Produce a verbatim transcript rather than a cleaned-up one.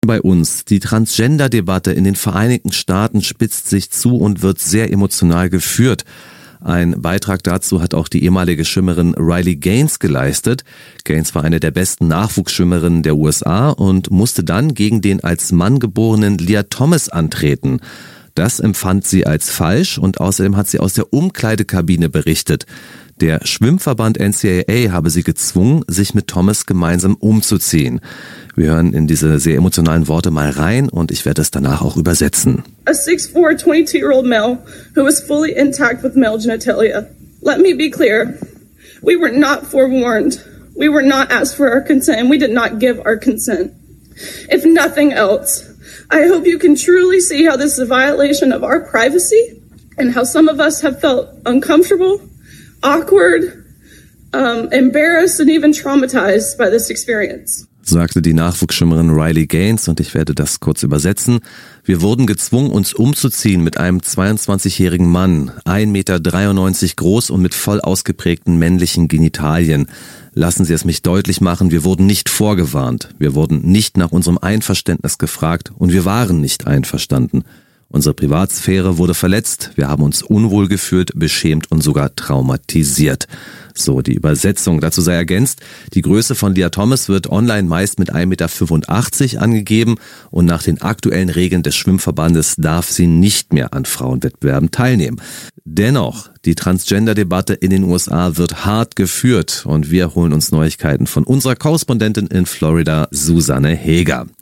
Bei uns. Die Transgender-Debatte in den Vereinigten Staaten spitzt sich zu und wird sehr emotional geführt. Ein Beitrag dazu hat auch die ehemalige Schwimmerin Riley Gaines geleistet. Gaines war eine der besten Nachwuchsschwimmerinnen der U S A und musste dann gegen den als Mann geborenen Lia Thomas antreten. Das empfand sie als falsch und außerdem hat sie aus der Umkleidekabine berichtet. Der Schwimmverband N C A A habe sie gezwungen, sich mit Thomas gemeinsam umzuziehen. Wir hören in diese sehr emotionalen Worte mal rein und ich werde es danach auch übersetzen. A six foot four, twenty-two-year-old male who is fully intact with male genitalia. Let me be clear. We were not forewarned. We were not asked for our consent and we did not give our consent. If nothing else, I hope you can truly see how this is a violation of our privacy and how some of us have felt uncomfortable, awkward, um, embarrassed and even traumatized by this experience. Sagte die Nachwuchsschwimmerin Riley Gaines und ich werde das kurz übersetzen. Wir wurden gezwungen, uns umzuziehen mit einem zweiundzwanzigjährigen Mann, ein Meter dreiundneunzig groß und mit voll ausgeprägten männlichen Genitalien. Lassen Sie es mich deutlich machen, wir wurden nicht vorgewarnt. Wir wurden nicht nach unserem Einverständnis gefragt und wir waren nicht einverstanden. Unsere Privatsphäre wurde verletzt, wir haben uns unwohl gefühlt, beschämt und sogar traumatisiert. So, die Übersetzung. Dazu sei ergänzt, die Größe von Lia Thomas wird online meist mit ein Meter fünfundachtzig angegeben und nach den aktuellen Regeln des Schwimmverbandes darf sie nicht mehr an Frauenwettbewerben teilnehmen. Dennoch, die Transgender-Debatte in den U S A wird hart geführt und wir holen uns Neuigkeiten von unserer Korrespondentin in Florida, Susanne Heger.